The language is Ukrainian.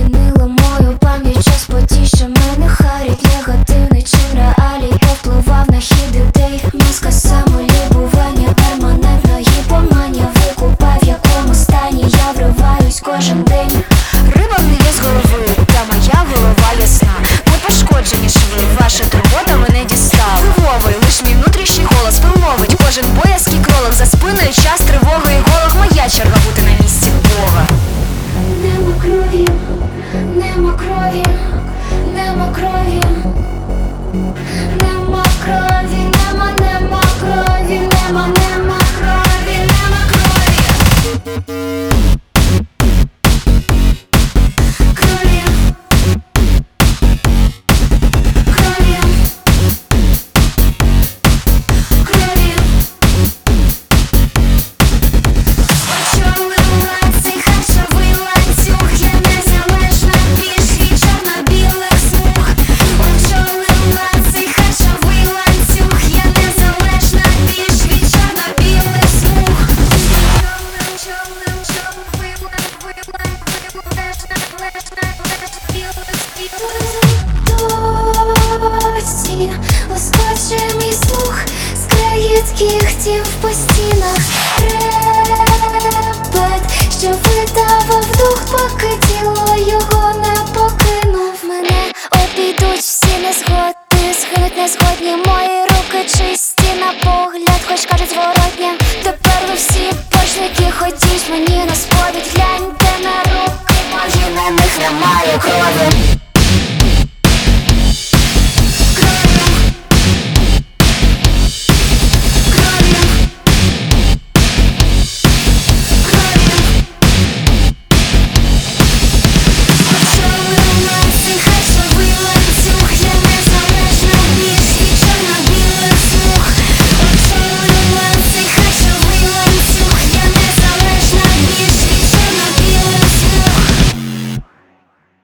змінила мою пам'ять, час подій, що мене харять. Негативний чин реалій повпливав на хід ідей. Маска самолюбування, перманентна гіпоманія. Викупай, в якому стані я вриваюсь кожен день. Риба в є з голови, та моя голова ясна. Не пошкоджені шви, ваша турбота мене дістала. Впливовий, лиш мій внутрішній голос вимовить кожен боязкий кролик. За спиною час тривоги і голок. Моя черга бути на місці Бога. Нема крові, нема крові, нема крові, нема крові, нема крові, нема крові, нема крові. Крові, крові, крові. Очолила цей харчовий ланцюг, я незалежна більш від чорно-білих смуг. Очолила цей харчовий ланцюг, я незалежна більш від чорно-білих смуг. Досі лоскоче мій слух, скриють кігтів по стінах. Репет, що видавав дух, поки тіло його не покинув. Мене обійдуть всі незгоди, згинуть незгодні мої руки чисті на погляд, хоч кажуть зворотня. Тепер ви всі боржники, ходіть мені на сповідь. Гляньте на руки мої, на них немає крові.